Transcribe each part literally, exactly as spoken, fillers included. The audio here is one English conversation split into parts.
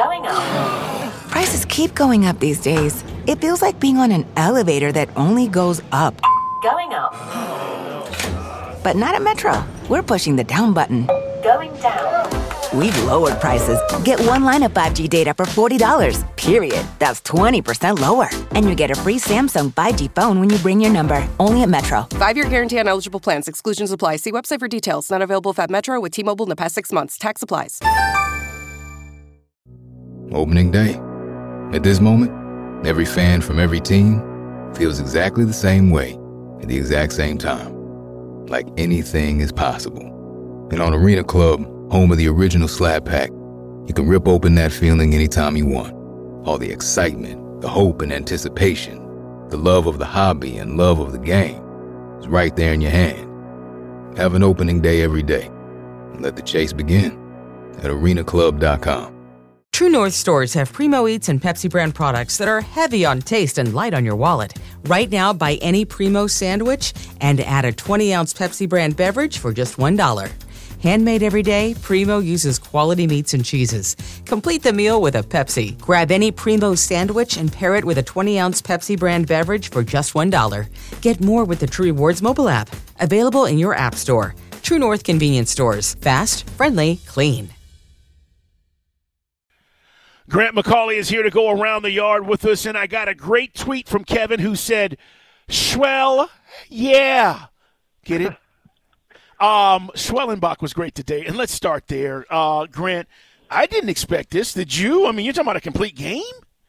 Going up. Prices keep going up these days. It feels like being on an elevator that only goes up. Going up. But not at Metro. We're pushing the down button. Going down. We've lowered prices. Get one line of five G data for forty dollars, period. That's twenty percent lower. And you get a free Samsung five G phone when you bring your number. Only at Metro. Five-year guarantee on eligible plans. Exclusions apply. See website for details. Not available if at Metro with T-Mobile in the past six months. Tax applies. Opening day. At this moment, every fan from every team feels exactly the same way at the exact same time. Like anything is possible. And on Arena Club, home of the original Slab Pack, you can rip open that feeling anytime you want. All the excitement, the hope and anticipation, the love of the hobby and love of the game is right there in your hand. Have an opening day every day. And let the chase begin at arena club dot com. True North stores have Primo Eats and Pepsi brand products that are heavy on taste and light on your wallet. Right now, buy any Primo sandwich and add a twenty-ounce Pepsi brand beverage for just one dollar. Handmade every day, Primo uses quality meats and cheeses. Complete the meal with a Pepsi. Grab any Primo sandwich and pair it with a twenty-ounce Pepsi brand beverage for just one dollar. Get more with the True Rewards mobile app. Available in your app store. True North convenience stores. Fast, friendly, clean. Grant McCauley is here to go around the yard with us, and I got a great tweet from Kevin who said, Schwell, yeah. Get it? um, Schwellenbach was great today, and let's start there. Uh, Grant, I didn't expect this. Did you? I mean, you're talking about a complete game?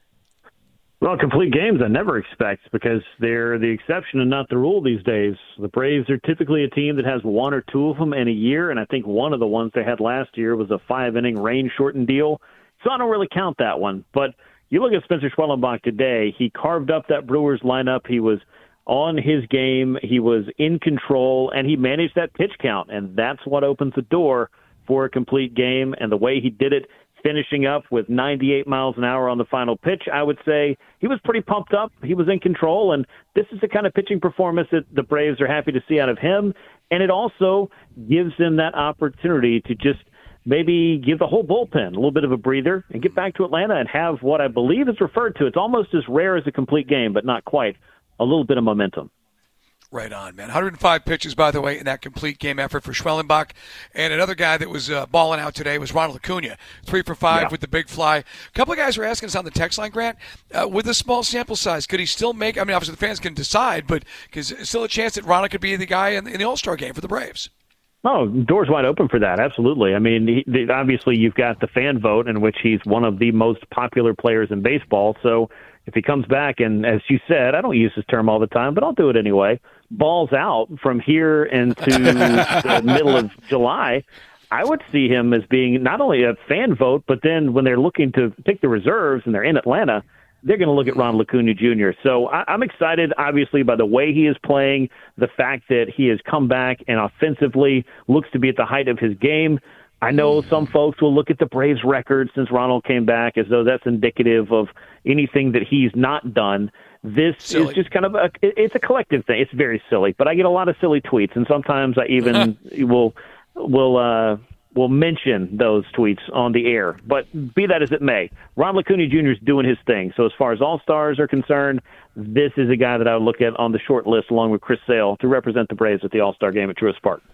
Well, complete games I never expect because they're the exception and not the rule these days. The Braves are typically a team that has one or two of them in a year, and I think one of the ones they had last year was a five-inning rain-shortened deal. So I don't really count that one. But you look at Spencer Schwellenbach today, he carved up that Brewers lineup. He was on his game. He was in control, and he managed that pitch count. And that's what opens the door for a complete game. And the way he did it, finishing up with ninety-eight miles an hour on the final pitch, I would say he was pretty pumped up. He was in control. And this is the kind of pitching performance that the Braves are happy to see out of him. And it also gives them that opportunity to just maybe give the whole bullpen a little bit of a breather and get back to Atlanta and have what I believe is referred to. It's almost as rare as a complete game, but not quite. A little bit of momentum. Right on, man. one hundred five pitches, by the way, in that complete game effort for Schwellenbach. And another guy that was uh, balling out today was Ronald Acuna. Three for five yeah. with the big fly. A couple of guys were asking us on the text line, Grant, uh, with a small sample size, could he still make – I mean, obviously the fans can decide, but is there still a chance that Ronald could be the guy in, in the All-Star game for the Braves? Oh, doors wide open for that. Absolutely. I mean, he, obviously you've got the fan vote in which he's one of the most popular players in baseball. So if he comes back and, as you said, I don't use this term all the time, but I'll do it anyway, balls out from here into the middle of July, I would see him as being not only a fan vote, but then when they're looking to pick the reserves and they're in Atlanta, they're going to look at Ronald Acuna Junior So I, I'm excited, obviously, by the way he is playing, the fact that he has come back and offensively looks to be at the height of his game. I know some folks will look at the Braves record since Ronald came back as though that's indicative of anything that he's not done. This silly. is just kind of a – it's a collective thing. It's very silly. But I get a lot of silly tweets, and sometimes I even will will uh, – will mention those tweets on the air. But be that as it may, Ronald Acuna Junior is doing his thing. So as far as all-stars are concerned, this is a guy that I would look at on the short list along with Chris Sale to represent the Braves at the All-Star game at Truist Park.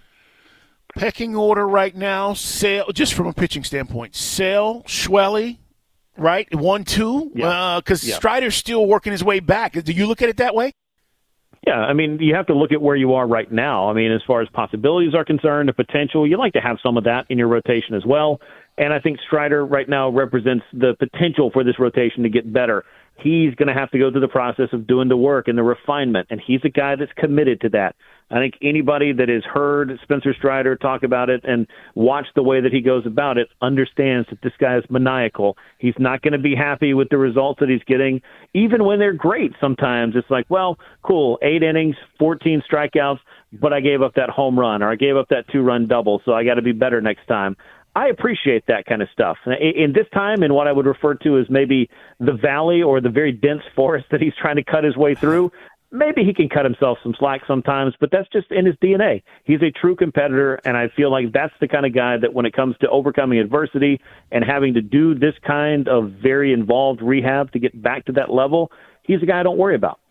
Pecking order right now, Sale, just from a pitching standpoint, Sale, Schwelly, right? One, two? Because yeah. uh, yeah. Strider's still working his way back. Do you look at it that way? Yeah, I mean, you have to look at where you are right now. I mean, as far as possibilities are concerned, the potential, you like to have some of that in your rotation as well. And I think Strider right now represents the potential for this rotation to get better. He's going to have to go through the process of doing the work and the refinement, and he's a guy that's committed to that. I think anybody that has heard Spencer Strider talk about it and watched the way that he goes about it understands that this guy is maniacal. He's not going to be happy with the results that he's getting, even when they're great. Sometimes it's like, well, cool, eight innings, fourteen strikeouts, but I gave up that home run or I gave up that two-run double, so I got to be better next time. I appreciate that kind of stuff. In this time, in what I would refer to as maybe the valley or the very dense forest that he's trying to cut his way through, maybe he can cut himself some slack sometimes, but that's just in his D N A. He's a true competitor, and I feel like that's the kind of guy that when it comes to overcoming adversity and having to do this kind of very involved rehab to get back to that level, he's a guy I don't worry about.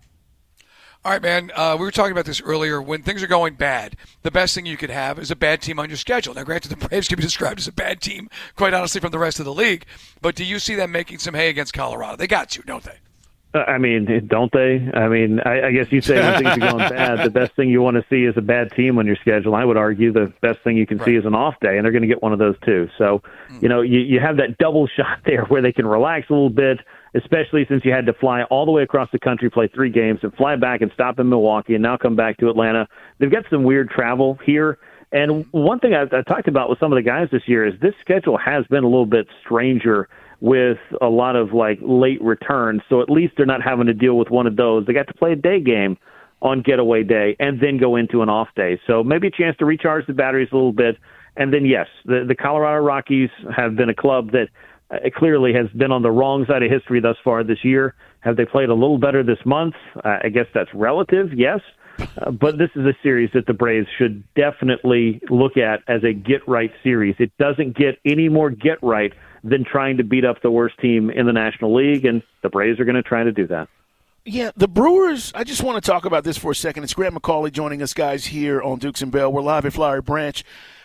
All right, man, uh, we were talking about this earlier. When things are going bad, the best thing you could have is a bad team on your schedule. Now, granted, the Braves can be described as a bad team, quite honestly, from the rest of the league. But do you see them making some hay against Colorado? They got you, don't they? Uh, I mean, don't they? I mean, I, I guess you say when things are going bad, the best thing you want to see is a bad team on your schedule. I would argue the best thing you can right. see is an off day, and they're going to get one of those too. So, mm. you know, you, you have that double shot there where they can relax a little bit, especially since you had to fly all the way across the country, play three games, and fly back and stop in Milwaukee and now come back to Atlanta. They've got some weird travel here. And one thing I, I talked about with some of the guys this year is this schedule has been a little bit stranger with a lot of like late returns. So at least they're not having to deal with one of those. They got to play a day game on getaway day and then go into an off day. So maybe a chance to recharge the batteries a little bit. And then, yes, the, the Colorado Rockies have been a club that uh, clearly has been on the wrong side of history thus far this year. Have they played a little better this month? Uh, I guess that's relative, yes. Uh, but this is a series that the Braves should definitely look at as a get-right series. It doesn't get any more get-right than trying to beat up the worst team in the National League, and the Braves are going to try to do that. Yeah, the Brewers, I just want to talk about this for a second. It's Grant McCauley joining us, guys, here on Dukes and Bell. We're live at Flowery Branch.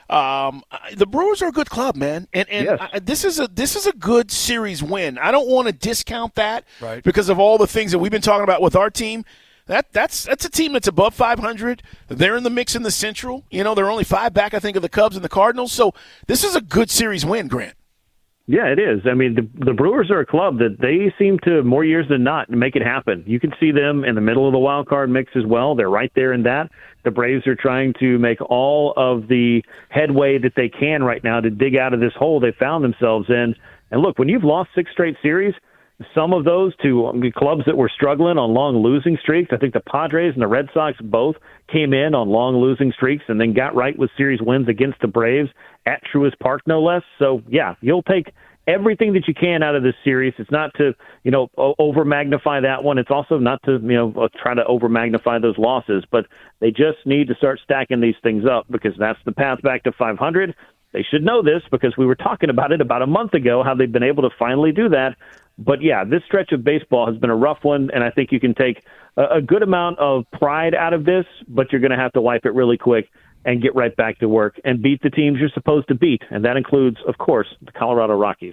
Um, the Brewers are a good club, man, and and yes. I, this is a this is a good series win. I don't want to discount that right. because of all the things that we've been talking about with our team. That that's that's a team that's above five hundred. They're in the mix in the Central. You know, they're only five back, I think, of the Cubs and the Cardinals. So this is a good series win, Grant. Yeah, it is. I mean, the, the Brewers are a club that they seem to, more years than not, make it happen. You can see them in the middle of the wild card mix as well. They're right there in that. The Braves are trying to make all of the headway that they can right now to dig out of this hole they found themselves in. And look, when you've lost six straight series, some of those to I mean, clubs that were struggling on long losing streaks. I think the Padres and the Red Sox both came in on long losing streaks and then got right with series wins against the Braves at Truist Park, no less. So, yeah, you'll take everything that you can out of this series. It's not to, you know, over magnify that one. It's also not to, you know, try to over magnify those losses. But they just need to start stacking these things up because that's the path back to five hundred. They should know this because we were talking about it about a month ago, how they've been able to finally do that. But, yeah, this stretch of baseball has been a rough one, and I think you can take a, a good amount of pride out of this, but you're going to have to wipe it really quick and get right back to work and beat the teams you're supposed to beat, and that includes, of course, the Colorado Rockies.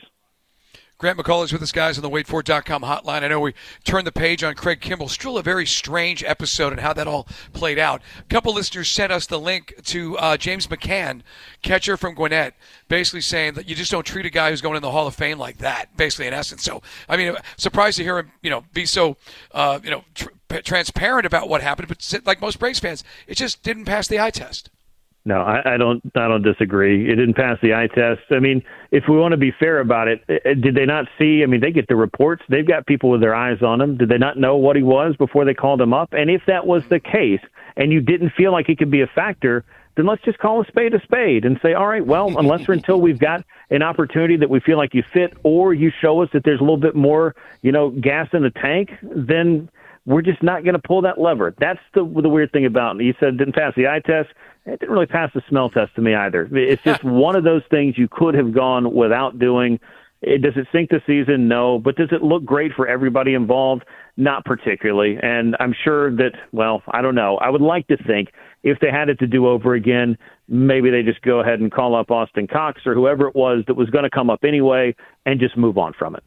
Grant McCauley is with us, guys, on the wait for it dot com hotline. I know we turned the page on Craig Kimbrell. Still a very strange episode and how that all played out. A couple listeners sent us the link to uh, James McCann, catcher from Gwinnett, basically saying that you just don't treat a guy who's going in the Hall of Fame like that, basically, in essence. So, I mean, surprised to hear him, you know, be so, uh, you know, tr- transparent about what happened. But like most Braves fans, it just didn't pass the eye test. No, I, I don't. I don't disagree. It didn't pass the eye test. I mean, if we want to be fair about it, did they not see? I mean, they get the reports. They've got people with their eyes on him. Did they not know what he was before they called him up? And if that was the case, and you didn't feel like he could be a factor, then let's just call a spade a spade and say, all right, well, unless or until we've got an opportunity that we feel like you fit, or you show us that there's a little bit more, you know, gas in the tank, then we're just not going to pull that lever. That's the the weird thing about it. You said it didn't pass the eye test. It didn't really pass the smell test to me either. It's just one of those things you could have gone without doing. It, does it sink the season? No. But does it look great for everybody involved? Not particularly. And I'm sure that, well, I don't know. I would like to think if they had it to do over again, maybe they just go ahead and call up Austin Cox or whoever it was that was going to come up anyway and just move on from it.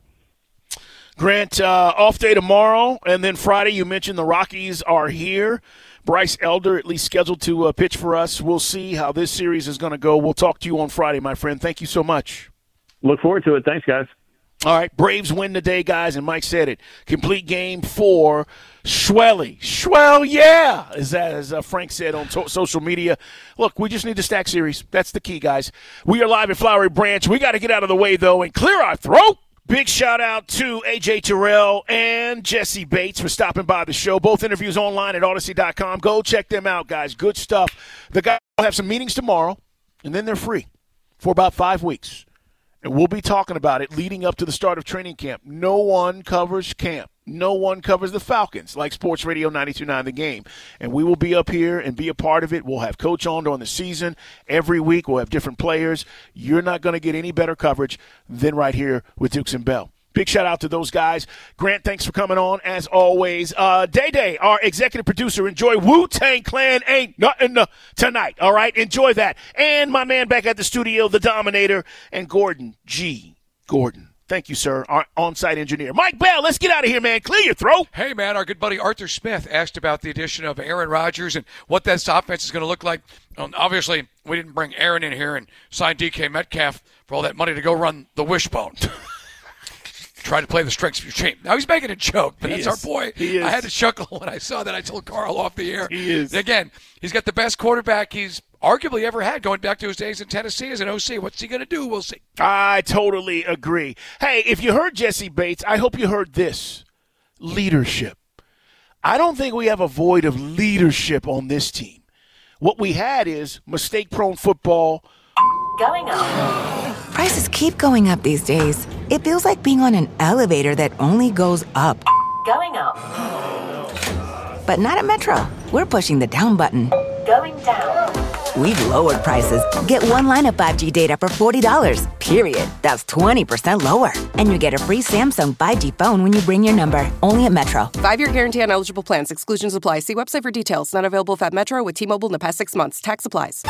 Grant, uh, off day tomorrow, and then Friday you mentioned the Rockies are here. Bryce Elder at least scheduled to uh, pitch for us. We'll see how this series is going to go. We'll talk to you on Friday, my friend. Thank you so much. Look forward to it. Thanks, guys. All right, Braves win today, guys, and Mike said it. Complete game for Schwelly. Schwell, yeah, as, as uh, Frank said on to- social media. Look, we just need to stack series. That's the key, guys. We are live at Flowery Branch. We got to get out of the way, though, and clear our throat. Big shout-out to A J Terrell and Jesse Bates for stopping by the show. Both interviews online at Odyssey dot com. Go check them out, guys. Good stuff. The guys will have some meetings tomorrow, and then they're free for about five weeks. And we'll be talking about it leading up to the start of training camp. No one covers camp. no one covers the Falcons like Sports Radio ninety-two point nine The Game. And we will be up here and be a part of it. We'll have Coach on during the season. Every week we'll have different players. You're not going to get any better coverage than right here with Dukes and Bell. Big shout out to those guys. Grant, thanks for coming on as always. Uh, Day Day, our executive producer, enjoy Wu-Tang Clan Ain't Nothing uh, tonight. All right, enjoy that. And my man back at the studio, the Dominator, and Gordon G. Gordon. Thank you, sir, our on-site engineer. Mike Bell, let's get out of here, man. Clear your throat. Hey, man, our good buddy Arthur Smith asked about the addition of Aaron Rodgers and what that offense is going to look like. Um, obviously, we didn't bring Aaron in here and sign D K Metcalf for all that money to go run the wishbone. Try to play the strengths of your team. Now, he's making a joke, but He that's is. our boy. He is. I had to chuckle when I saw that. I told Carl off the air. He is. Again, he's got the best quarterback he's arguably ever had going back to his days in Tennessee as an O C. What's he going to do? We'll see. I totally agree. Hey, if you heard Jesse Bates, I hope you heard this. Leadership. I don't think we have a void of leadership on this team. What we had is mistake-prone football. Going up. Prices keep going up these days. It feels like being on an elevator that only goes up. Going up. But not at Metro. We're pushing the down button. Going down. We've lowered prices. Get one line of five G data for forty dollars, period. That's twenty percent lower. And you get a free Samsung five G phone when you bring your number. Only at Metro. Five-year guarantee on eligible plans. Exclusions apply. See website for details. Not available if at Metro with T-Mobile in the past six months. Tax applies.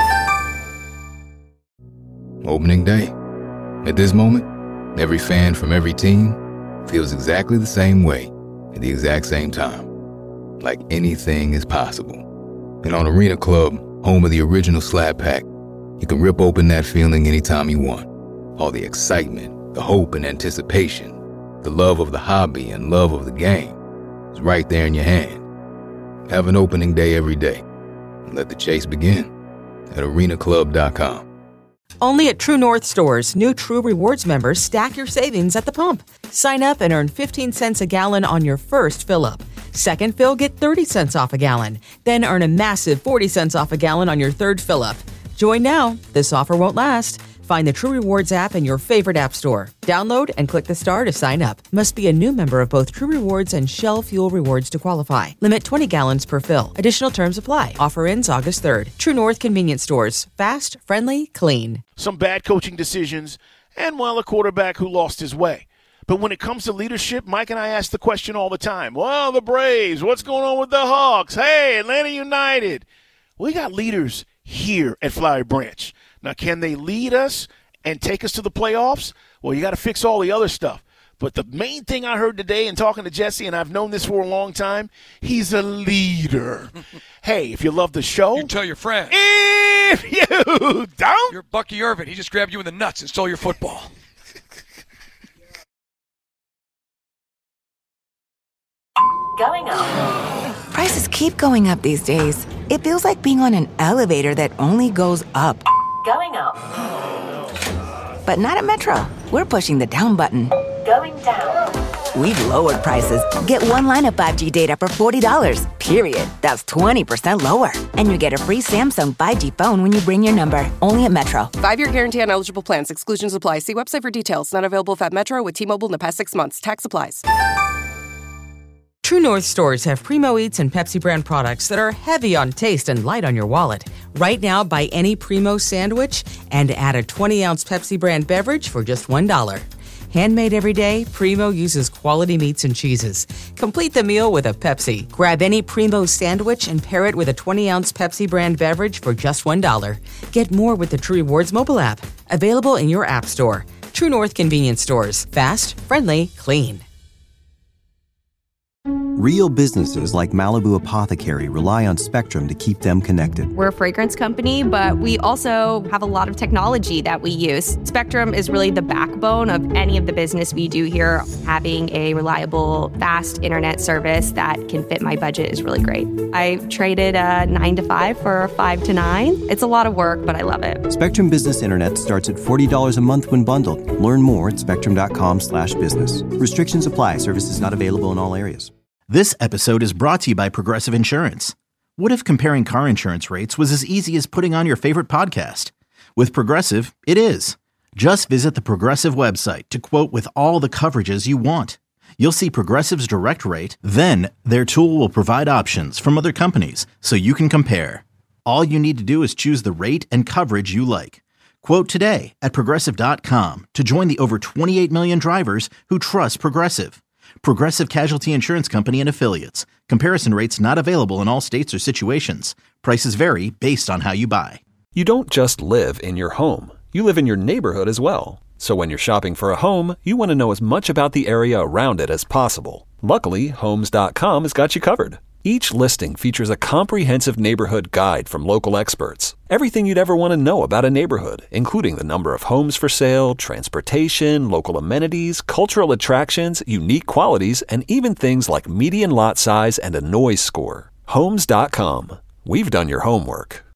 Opening day. At this moment, every fan from every team feels exactly the same way at the exact same time. Like anything is possible. And on Arena Club, home of the original Slap Pack, you can rip open that feeling anytime you want. All the excitement, the hope and anticipation, the love of the hobby and love of the game is right there in your hand. Have an opening day every day and let the chase begin at arena club dot com. Only at True North stores, new True Rewards members stack your savings at the pump. Sign up and earn fifteen cents a gallon on your first fill-up. Second fill, get thirty cents off a gallon. Then earn a massive forty cents off a gallon on your third fill-up. Join now. This offer won't last. Find the True Rewards app in your favorite app store. Download and click the star to sign up. Must be a new member of both True Rewards and Shell Fuel Rewards to qualify. Limit twenty gallons per fill. Additional terms apply. Offer ends August third. True North Convenience Stores. Fast, friendly, clean. Some bad coaching decisions, and, well, a quarterback who lost his way. But when it comes to leadership, Mike and I ask the question all the time. Well, the Braves, what's going on with the Hawks? Hey, Atlanta United. We got leaders here at Flowery Branch. Now, can they lead us and take us to the playoffs? Well, you got to fix all the other stuff. But the main thing I heard today in talking to Jesse, and I've known this for a long time, he's a leader. Hey, if you love the show. You tell your friends. If you don't. You're Bucky Irvin. He just grabbed you in the nuts and stole your football. Going up. Prices keep going up these days. It feels like being on an elevator that only goes up. Going up. But not at Metro. We're pushing the down button. Going down. We've lowered prices. Get one line of five G data for forty dollars, period. That's twenty percent lower. And you get a free Samsung five G phone when you bring your number. Only at Metro. Five-year guarantee on eligible plans. Exclusions apply. See website for details. Not available if at Metro with T-Mobile in the past six months. Tax applies. True North stores have Primo Eats and Pepsi brand products that are heavy on taste and light on your wallet. Right now, buy any Primo sandwich and add a twenty ounce Pepsi brand beverage for just one dollar. Handmade every day, Primo uses quality meats and cheeses. Complete the meal with a Pepsi. Grab any Primo sandwich and pair it with a twenty ounce Pepsi brand beverage for just one dollar. Get more with the True Rewards mobile app. Available in your app store. True North Convenience Stores. Fast, friendly, clean. Real businesses like Malibu Apothecary rely on Spectrum to keep them connected. We're a fragrance company, but we also have a lot of technology that we use. Spectrum is really the backbone of any of the business we do here. Having a reliable, fast internet service that can fit my budget is really great. I traded a nine to five for a five to nine. It's a lot of work, but I love it. Spectrum Business Internet starts at forty dollars a month when bundled. Learn more at spectrum.com slash business. Restrictions apply. Services not available in all areas. This episode is brought to you by Progressive Insurance. What if comparing car insurance rates was as easy as putting on your favorite podcast? With Progressive, it is. Just visit the Progressive website to quote with all the coverages you want. You'll see Progressive's direct rate, then their tool will provide options from other companies so you can compare. All you need to do is choose the rate and coverage you like. Quote today at Progressive dot com to join the over twenty-eight million drivers who trust Progressive. Progressive Casualty Insurance Company and Affiliates. Comparison rates not available in all states or situations. Prices vary based on how you buy. You don't just live in your home. You live in your neighborhood as well. So when you're shopping for a home, you want to know as much about the area around it as possible. Luckily, Homes dot com has got you covered. Each listing features a comprehensive neighborhood guide from local experts. Everything you'd ever want to know about a neighborhood, including the number of homes for sale, transportation, local amenities, cultural attractions, unique qualities, and even things like median lot size and a noise score. Homes dot com. We've done your homework.